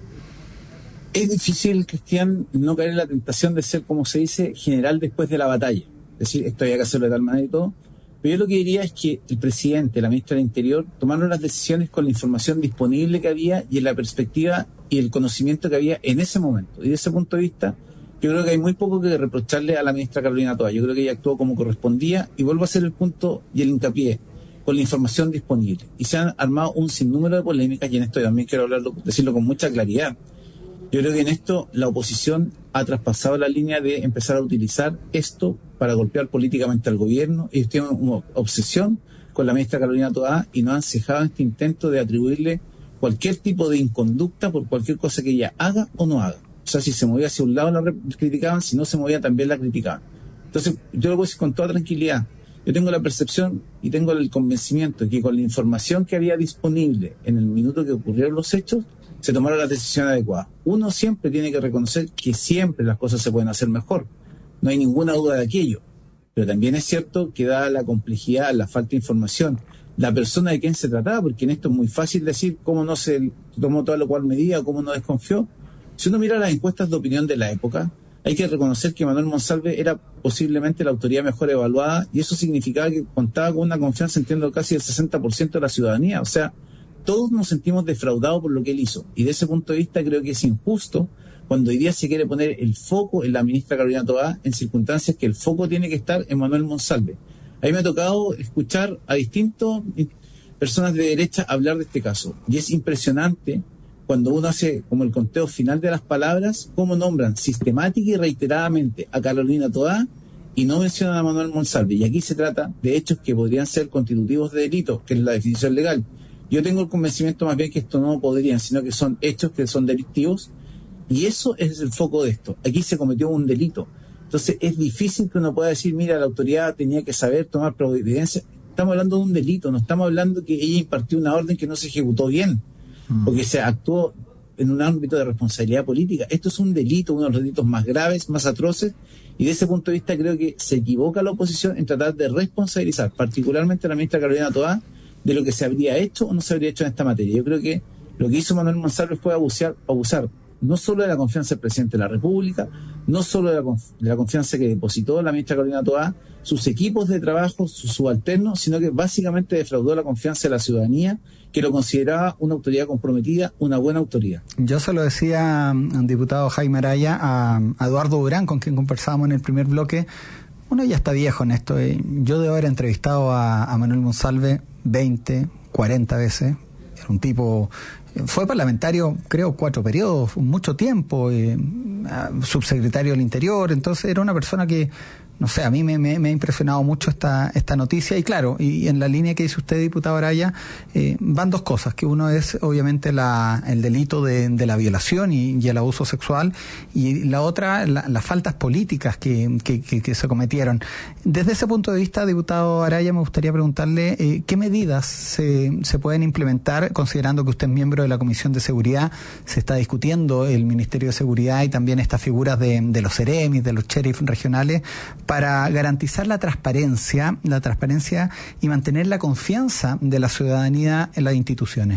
Es difícil, Cristian, no caer en la tentación de ser, como se dice, general después de la batalla. Es decir, esto había que hacerlo de tal manera y todo. Pero yo lo que diría es que el presidente, la ministra del Interior, tomaron las decisiones con la información disponible que había y en la perspectiva y el conocimiento que había en ese momento. Y desde ese punto de vista, yo creo que hay muy poco que reprocharle a la ministra Carolina Toá. Yo creo que ella actuó como correspondía, y vuelvo a hacer el punto y el hincapié, con la información disponible. Y se han armado un sinnúmero de polémicas, y en esto también quiero hablarlo, decirlo con mucha claridad. Yo creo que en esto la oposición ha traspasado la línea de empezar a utilizar esto para golpear políticamente al gobierno. Ellos tienen una obsesión con la ministra Carolina Toá y no han cejado este intento de atribuirle cualquier tipo de inconducta por cualquier cosa que ella haga o no haga. O sea, si se movía hacia un lado la criticaban, si no se movía también la criticaban. Entonces, yo lo voy a decir con toda tranquilidad. Yo tengo la percepción y tengo el convencimiento de que con la información que había disponible en el minuto que ocurrieron los hechos, se tomaron las decisiones adecuadas. Uno siempre tiene que reconocer que siempre las cosas se pueden hacer mejor. No hay ninguna duda de aquello. Pero también es cierto que dada la complejidad, la falta de información, la persona de quien se trataba, porque en esto es muy fácil decir cómo no se tomó toda la cual medida o cómo no desconfió. Si uno mira las encuestas de opinión de la época, hay que reconocer que Manuel Monsalve era posiblemente la autoridad mejor evaluada, y eso significaba que contaba con una confianza, entiendo, casi del sesenta por ciento de la ciudadanía. O sea, todos nos sentimos defraudados por lo que él hizo. Y de ese punto de vista creo que es injusto cuando hoy día se quiere poner el foco en la ministra Carolina Toá en circunstancias que el foco tiene que estar en Manuel Monsalve. A mí me ha tocado escuchar a distintas personas de derecha hablar de este caso. Y es impresionante cuando uno hace como el conteo final de las palabras, cómo nombran sistemática y reiteradamente a Carolina Toá y no mencionan a Manuel Monsalve. Y aquí se trata de hechos que podrían ser constitutivos de delitos, que es la definición legal. Yo tengo el convencimiento más bien que esto no podrían, sino que son hechos que son delictivos, y eso es el foco de esto. Aquí se cometió un delito. Entonces es difícil que uno pueda decir, mira, la autoridad tenía que saber tomar providencia. Estamos hablando de un delito, no estamos hablando que ella impartió una orden que no se ejecutó bien, mm. porque se actuó en un ámbito de responsabilidad política. Esto es un delito, uno de los delitos más graves, más atroces, y de ese punto de vista creo que se equivoca la oposición en tratar de responsabilizar, particularmente a la ministra Carolina Toá, de lo que se habría hecho o no se habría hecho en esta materia. Yo creo que lo que hizo Manuel Monsalve fue abusar, abusar no solo de la confianza del presidente de la República, no solo de la, de la confianza que depositó la ministra Carolina Toá, sus equipos de trabajo, sus subalternos, sino que básicamente defraudó la confianza de la ciudadanía, que lo consideraba una autoridad comprometida, una buena autoridad. Yo se lo decía al diputado Jaime Araya, a, a Eduardo Durán, con quien conversábamos en el primer bloque. Uno ya está viejo en esto. Eh. Yo debo haber entrevistado a, a Manuel Monsalve veinte, cuarenta veces. Era un tipo, fue parlamentario, creo, cuatro periodos, mucho tiempo, eh, subsecretario del Interior. Entonces era una persona que, no sé, a mí me, me, me ha impresionado mucho esta esta noticia. Y claro, y en la línea que dice usted, diputado Araya, eh, van dos cosas, que uno es obviamente la el delito de, de la violación y, y el abuso sexual, y la otra, la, las faltas políticas que, que, que, que se cometieron. Desde ese punto de vista, diputado Araya, me gustaría preguntarle eh, qué medidas se, se pueden implementar, considerando que usted es miembro de la Comisión de Seguridad, se está discutiendo el Ministerio de Seguridad y también estas figuras de, de los seremis, de los sheriff regionales, para garantizar la transparencia, la transparencia y mantener la confianza de la ciudadanía en las instituciones.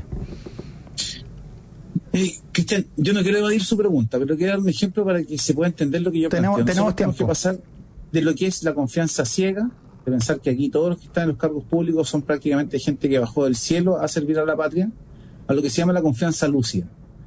Eh, Cristian, yo no quiero evadir su pregunta, pero quiero dar un ejemplo para que se pueda entender lo que yo tenemos, planteo. Tenemos tenemos que pasar de lo que es la confianza ciega, de pensar que aquí todos los que están en los cargos públicos son prácticamente gente que bajó del cielo a servir a la patria, a lo que se llama la confianza lúcida.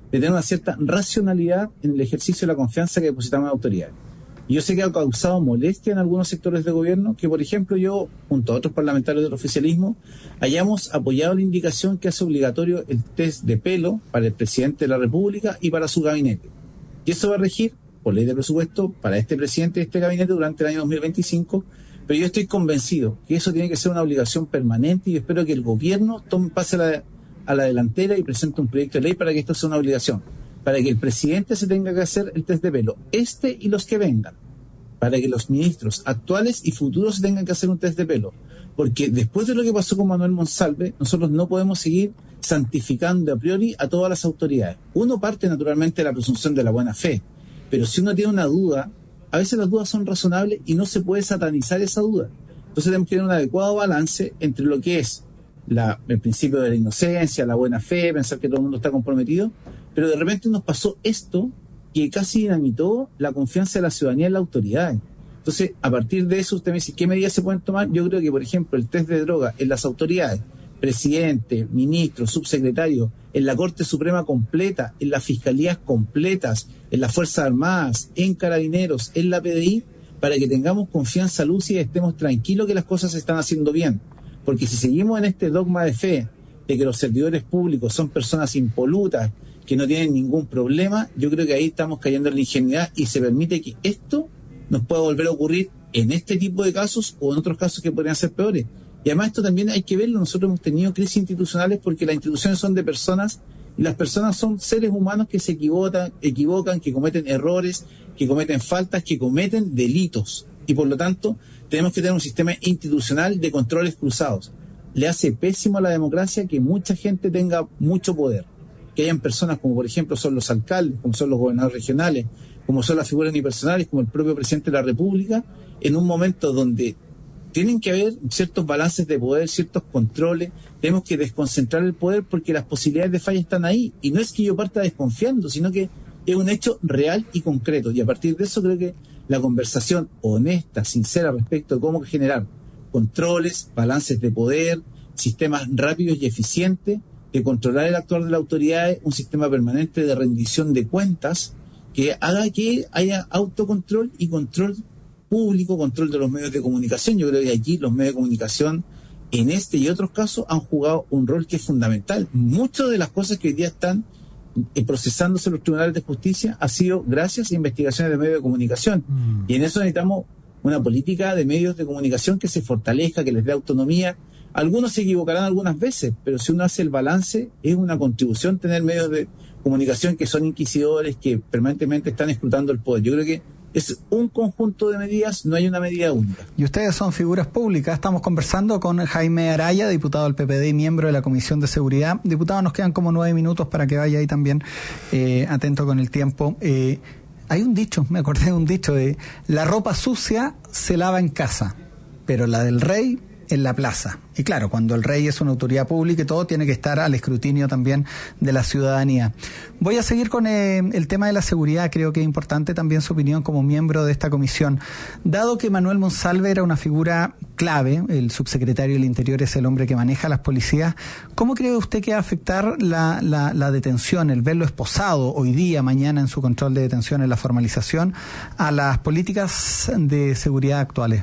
de tener una cierta racionalidad en el ejercicio de la confianza que depositamos en la autoridad. Y yo sé que ha causado molestia en algunos sectores de gobierno que, por ejemplo, yo, junto a otros parlamentarios del oficialismo, hayamos apoyado la indicación que hace obligatorio el test de pelo para el presidente de la República y para su gabinete. Y eso va a regir, por ley de presupuesto, para este presidente y este gabinete durante el año dos mil veinticinco, pero yo estoy convencido que eso tiene que ser una obligación permanente y espero que el gobierno tome, pase a la, a la delantera y presente un proyecto de ley para que esto sea una obligación. Para que el presidente se tenga que hacer el test de pelo, este y los que vengan, para que los ministros actuales y futuros se tengan que hacer un test de pelo, porque después de lo que pasó con Manuel Monsalve, nosotros no podemos seguir santificando a priori a todas las autoridades. Uno parte naturalmente de la presunción de la buena fe, pero si uno tiene una duda, a veces las dudas son razonables y no se puede satanizar esa duda. Entonces tenemos que tener un adecuado balance entre lo que es la, el principio de la inocencia, la buena fe, pensar que todo el mundo está comprometido, pero de repente nos pasó esto que casi dinamitó la confianza de la ciudadanía en la autoridad. Entonces, a partir de eso, usted me dice, ¿qué medidas se pueden tomar? Yo creo que, por ejemplo, el test de droga en las autoridades, presidente, ministro, subsecretario, en la Corte Suprema completa, en las fiscalías completas, en las Fuerzas Armadas, en Carabineros, en la P D I, para que tengamos confianza lúcida y estemos tranquilos que las cosas se están haciendo bien. Porque si seguimos en este dogma de fe de que los servidores públicos son personas impolutas, que no tienen ningún problema, yo creo que ahí estamos cayendo en la ingenuidad y se permite que esto nos pueda volver a ocurrir en este tipo de casos o en otros casos que podrían ser peores. Y además esto también hay que verlo, nosotros hemos tenido crisis institucionales porque las instituciones son de personas y las personas son seres humanos que se equivocan, equivocan, que cometen errores, que cometen faltas, que cometen delitos. Y por lo tanto tenemos que tener un sistema institucional de controles cruzados. Le hace pésimo a la democracia que mucha gente tenga mucho poder. Que hayan personas como por ejemplo son los alcaldes, como son los gobernadores regionales, como son las figuras unipersonales, como el propio presidente de la República, en un momento donde tienen que haber ciertos balances de poder, ciertos controles, tenemos que desconcentrar el poder porque las posibilidades de falla están ahí, y no es que yo parta desconfiando, sino que es un hecho real y concreto, y a partir de eso creo que la conversación honesta, sincera respecto de cómo generar controles, balances de poder, sistemas rápidos y eficientes, de controlar el actuar de las autoridades, un sistema permanente de rendición de cuentas que haga que haya autocontrol y control público, control de los medios de comunicación. Yo creo que allí los medios de comunicación en este y otros casos han jugado un rol que es fundamental. Muchas de las cosas que hoy día están procesándose en los tribunales de justicia ha sido gracias a investigaciones de medios de comunicación. Mm. Y en eso necesitamos una política de medios de comunicación que se fortalezca, que les dé autonomía. Algunos se equivocarán algunas veces, pero si uno hace el balance, es una contribución tener medios de comunicación que son inquisidores, que permanentemente están escrutando el poder. Yo creo que es un conjunto de medidas, no hay una medida única. Y ustedes son figuras públicas. Estamos conversando con Jaime Araya, diputado del P P D y miembro de la Comisión de Seguridad. Diputado, nos quedan como nueve minutos para que vaya ahí también eh, atento con el tiempo. Eh, hay un dicho, me acordé de un dicho de la ropa sucia se lava en casa, pero la del rey en la plaza. Y claro, cuando el rey es una autoridad pública y todo tiene que estar al escrutinio también de la ciudadanía. Voy a seguir con eh, el tema de la seguridad. Creo que es importante también su opinión como miembro de esta comisión. Dado que Manuel Monsalve era una figura clave, el subsecretario del Interior es el hombre que maneja las policías, ¿cómo cree usted que va a afectar la, la, la detención, el verlo esposado hoy día, mañana en su control de detención, en la formalización, a las políticas de seguridad actuales?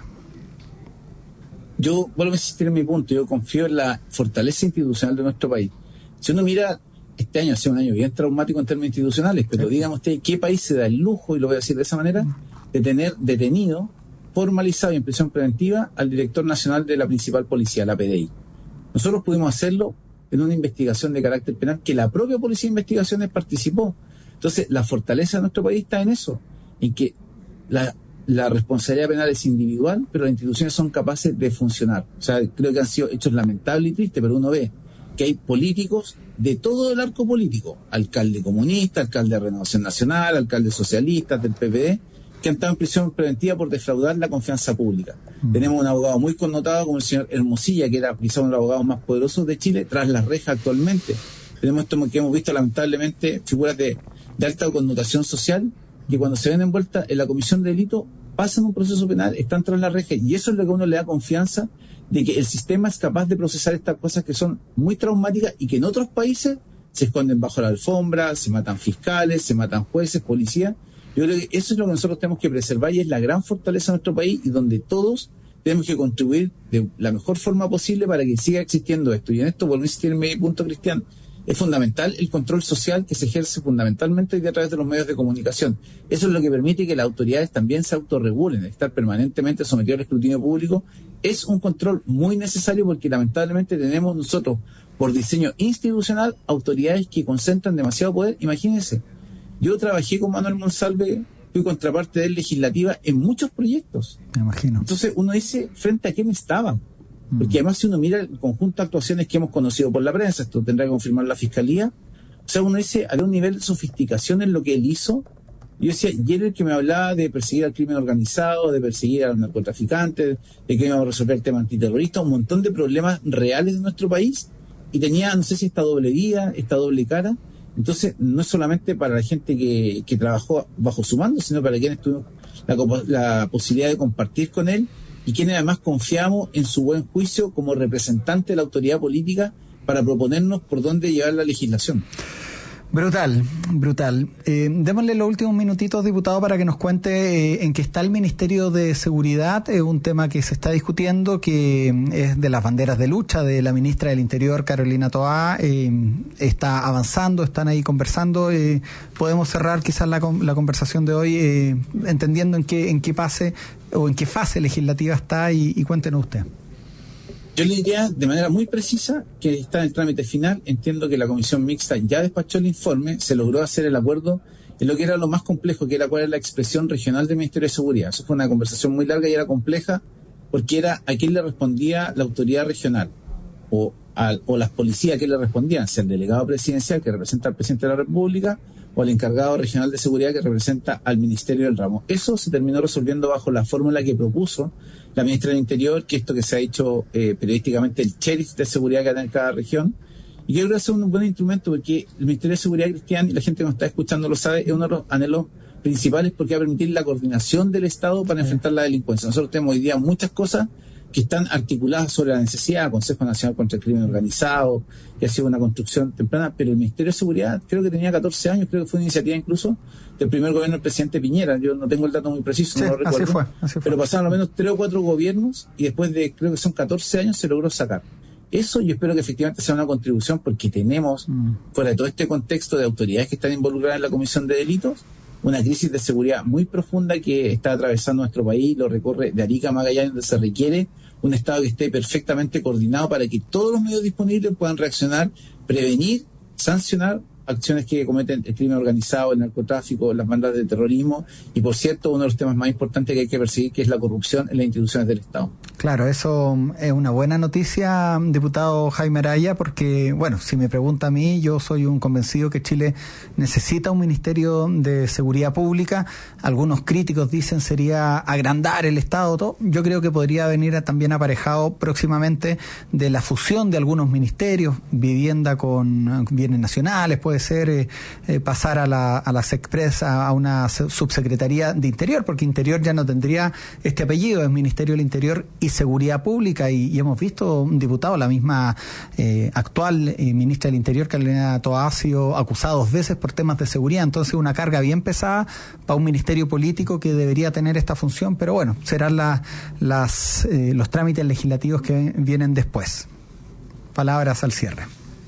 Yo vuelvo a insistir en mi punto, yo confío en la fortaleza institucional de nuestro país. Si uno mira, este año ha sido un año bien traumático en términos institucionales, pero dígame usted, ¿qué país se da el lujo, y lo voy a decir de esa manera, de tener detenido, formalizado y en prisión preventiva al director nacional de la principal policía, la P D I? Nosotros pudimos hacerlo en una investigación de carácter penal que la propia Policía de Investigaciones participó. Entonces, la fortaleza de nuestro país está en eso, en que la La responsabilidad penal es individual, pero las instituciones son capaces de funcionar. O sea, creo que han sido hechos lamentables y tristes, pero uno ve que hay políticos de todo el arco político, alcalde comunista, alcalde de Renovación Nacional, alcaldes socialistas del P P D, que han estado en prisión preventiva por defraudar la confianza pública. Mm. Tenemos un abogado muy connotado como el señor Hermosilla, que era quizá uno de los abogados más poderosos de Chile, tras las rejas actualmente. Tenemos esto que hemos visto lamentablemente, figuras de, de alta connotación social, que cuando se ven envueltas en la comisión de delito pasan un proceso penal, están tras la reja, y eso es lo que a uno le da confianza de que el sistema es capaz de procesar estas cosas que son muy traumáticas y que en otros países se esconden bajo la alfombra, se matan fiscales, se matan jueces, policías. Yo creo que eso es lo que nosotros tenemos que preservar y es la gran fortaleza de nuestro país y donde todos tenemos que contribuir de la mejor forma posible para que siga existiendo esto. Y en esto, volví a insistir en mi punto, Cristian, es fundamental el control social que se ejerce fundamentalmente a través de los medios de comunicación. Eso es lo que permite que las autoridades también se autorregulen, estar permanentemente sometidos al escrutinio público. Es un control muy necesario porque lamentablemente tenemos nosotros, por diseño institucional, autoridades que concentran demasiado poder. Imagínense, yo trabajé con Manuel Monsalve, fui contraparte de él legislativa en muchos proyectos. Me imagino. Entonces uno dice, ¿frente a quién estaban? Porque además si uno mira el conjunto de actuaciones que hemos conocido por la prensa, esto tendrá que confirmar la Fiscalía, o sea, uno dice, había un nivel de sofisticación en lo que él hizo. Yo decía, y era el que me hablaba de perseguir al crimen organizado, de perseguir a los narcotraficantes, de que íbamos a resolver el tema antiterrorista, un montón de problemas reales de nuestro país, y tenía, no sé si esta doble vía, esta doble cara. Entonces, no es solamente para la gente que, que trabajó bajo su mando, sino para quienes tuvimos la, la posibilidad de compartir con él, y quienes además confiamos en su buen juicio como representante de la autoridad política para proponernos por dónde llevar la legislación. Brutal, brutal. Eh, démosle los últimos minutitos, diputado, para que nos cuente eh, en qué está el Ministerio de Seguridad, eh, un tema que se está discutiendo, que es de las banderas de lucha de la ministra del Interior, Carolina Toá. Eh, está avanzando, están ahí conversando. Eh, podemos cerrar quizás la, la conversación de hoy eh, entendiendo en qué, en qué pase o en qué fase legislativa está y, y cuéntenos usted. Yo le diría de manera muy precisa que está en el trámite final. Entiendo que la comisión mixta ya despachó el informe, se logró hacer el acuerdo en lo que era lo más complejo, que era cuál era la expresión regional del Ministerio de Seguridad. Eso fue una conversación muy larga y era compleja porque era a quién le respondía la autoridad regional o, a, o las policías a quién le respondían, si al delegado presidencial que representa al presidente de la República o al encargado regional de seguridad que representa al Ministerio del Ramo. Eso se terminó resolviendo bajo la fórmula que propuso la ministra del Interior, que esto que se ha hecho eh, periodísticamente el sheriff de seguridad que hay en cada región. Y yo creo que es un buen instrumento porque el Ministerio de Seguridad, Cristian, y la gente que nos está escuchando lo sabe, es uno de los anhelos principales porque va a permitir la coordinación del Estado para enfrentar la delincuencia. Nosotros tenemos hoy día muchas cosas que están articuladas sobre la necesidad, Consejo Nacional contra el Crimen Organizado, que ha sido una construcción temprana, pero el Ministerio de Seguridad creo que tenía catorce años, creo que fue una iniciativa incluso del primer gobierno del presidente Piñera. Yo no tengo el dato muy preciso, sí, no lo recuerdo, así fue, así fue. Pero pasaron al menos tres o cuatro gobiernos y después de, creo que son catorce años, se logró sacar. Eso yo espero que efectivamente sea una contribución porque tenemos, mm. fuera de todo este contexto de autoridades que están involucradas en la comisión de delitos, una crisis de seguridad muy profunda que está atravesando nuestro país, lo recorre de Arica a Magallanes, donde se requiere un Estado que esté perfectamente coordinado para que todos los medios disponibles puedan reaccionar, prevenir, sancionar acciones que cometen el crimen organizado, el narcotráfico, las bandas de terrorismo y, por cierto, uno de los temas más importantes que hay que perseguir, que es la corrupción en las instituciones del Estado. Claro, eso es una buena noticia, diputado Jaime Araya, porque, bueno, si me pregunta a mí, yo soy un convencido que Chile necesita un Ministerio de Seguridad Pública. Algunos críticos dicen sería agrandar el Estado, todo. Yo creo que podría venir también aparejado próximamente de la fusión de algunos ministerios, vivienda con bienes nacionales, puede ser eh, eh, pasar a la, a la SECPRES, a, a una subsecretaría de Interior, porque Interior ya no tendría este apellido, es Ministerio del Interior y Seguridad Pública, y, y hemos visto un diputado, la misma eh, actual eh, ministra del Interior, Carolina Toá, ha sido acusada dos veces por temas de seguridad. Entonces una carga bien pesada para un ministerio político que debería tener esta función, pero bueno, serán la, las, eh, los trámites legislativos que vienen después. Palabras al cierre.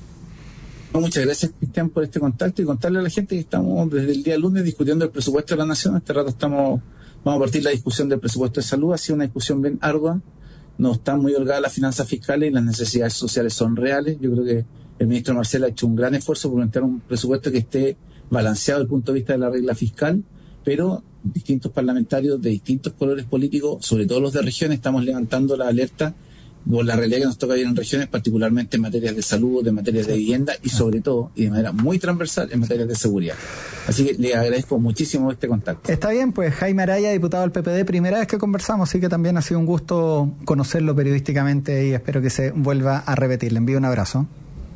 Muchas gracias, Cristian, por este contacto y contarle a la gente que estamos desde el día lunes discutiendo el presupuesto de la Nación. Este rato estamos, vamos a partir la discusión del presupuesto de salud. Ha sido una discusión bien ardua. No están muy holgadas las finanzas fiscales y las necesidades sociales son reales. Yo creo que el ministro Marcel ha hecho un gran esfuerzo por plantear un presupuesto que esté balanceado desde el punto de vista de la regla fiscal, pero distintos parlamentarios de distintos colores políticos, sobre todo los de regiones, estamos levantando la alerta por la realidad que nos toca vivir en regiones, particularmente en materias de salud, en materias de vivienda y sobre todo, y de manera muy transversal, en materias de seguridad. Así que le agradezco muchísimo este contacto. Está bien, pues Jaime Araya, diputado del P P D, primera vez que conversamos, así que también ha sido un gusto conocerlo periodísticamente y espero que se vuelva a repetir. Le envío un abrazo.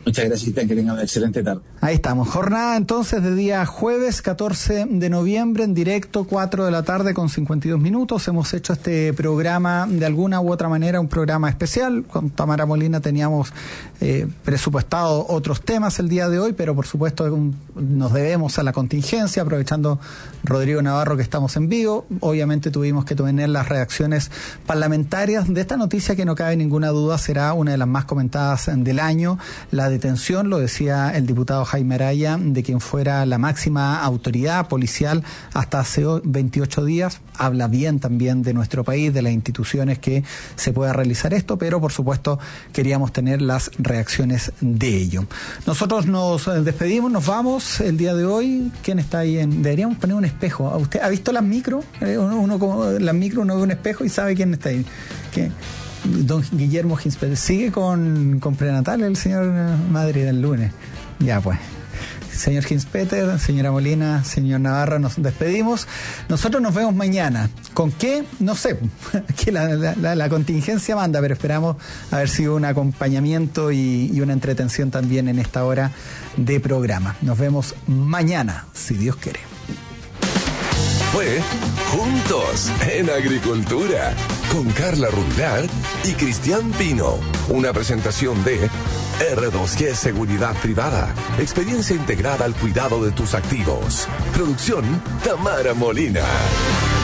Muchas gracias, que tengan una excelente tarde. Ahí estamos. Jornada entonces de día jueves catorce de noviembre en directo, cuatro de la tarde con cincuenta y dos minutos. Hemos hecho este programa de alguna u otra manera, un programa especial. Con Tamara Molina teníamos eh, presupuestado otros temas el día de hoy, pero por supuesto un, nos debemos a la contingencia, aprovechando Rodrigo Navarro que estamos en vivo. Obviamente tuvimos que tener las reacciones parlamentarias de esta noticia que no cabe ninguna duda será una de las más comentadas del año, la detención, lo decía el diputado Jaime Araya, de quien fuera la máxima autoridad policial hasta hace veintiocho días. Habla bien también de nuestro país, de las instituciones que se pueda realizar esto, pero por supuesto queríamos tener las reacciones de ello. Nosotros nos despedimos, nos vamos el día de hoy. ¿Quién está ahí? En... Deberíamos poner un espejo. ¿Usted ha visto las micro? Uno, uno como las micro, uno ve un espejo y sabe quién está ahí. ¿Qué? Don Guillermo Ginspeter. ¿Sigue con, con prenatal el señor Madrid del lunes? Ya pues. Señor Ginspeter, señora Molina, señor Navarro, nos despedimos. Nosotros nos vemos mañana. ¿Con qué? No sé. Aquí la, la, la contingencia manda, pero esperamos haber sido un acompañamiento y, y una entretención también en esta hora de programa. Nos vemos mañana, si Dios quiere. Fue Juntos en Agricultura con Carla Rubilar y Cristian Pino. Una presentación de R dos G Seguridad Privada. Experiencia integrada al cuidado de tus activos. Producción Tamara Molina.